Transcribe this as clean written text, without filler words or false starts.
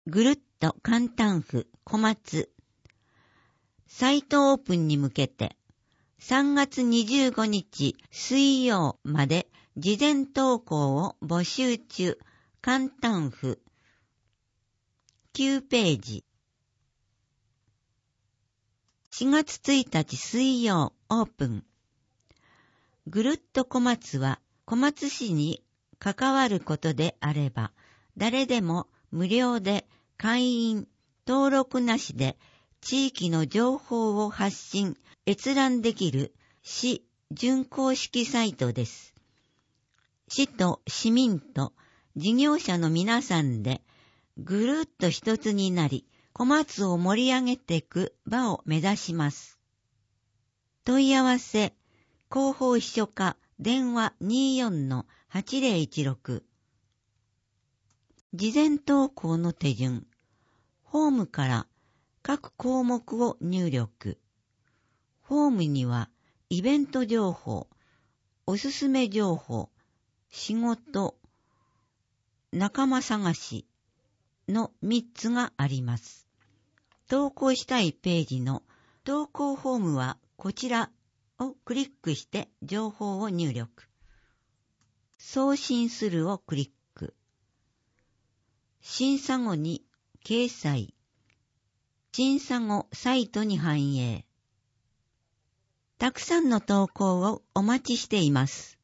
ぐるっと簡単譜小松。サイトオープンに向けて3月25日水曜まで事前投稿を募集中。簡単譜9ページ。4月1日水曜オープン。ぐるっと小松は小松市に関わることであれば誰でも無料で会員登録なしで地域の情報を発信閲覧できる市準公式サイトです。市と市民と事業者の皆さんでぐるっと一つになり小松を盛り上げていく場を目指します。問い合わせ広報秘書課電話 24-8016。 事前投稿の手順。ホームから各項目を入力。フォームにはイベント情報、おすすめ情報、仕事、仲間探しの3つがあります。投稿したいページの投稿フォームはこちらをクリックして情報を入力。送信するをクリック。審査後に掲載。審査後サイトに反映。たくさんの投稿をお待ちしています。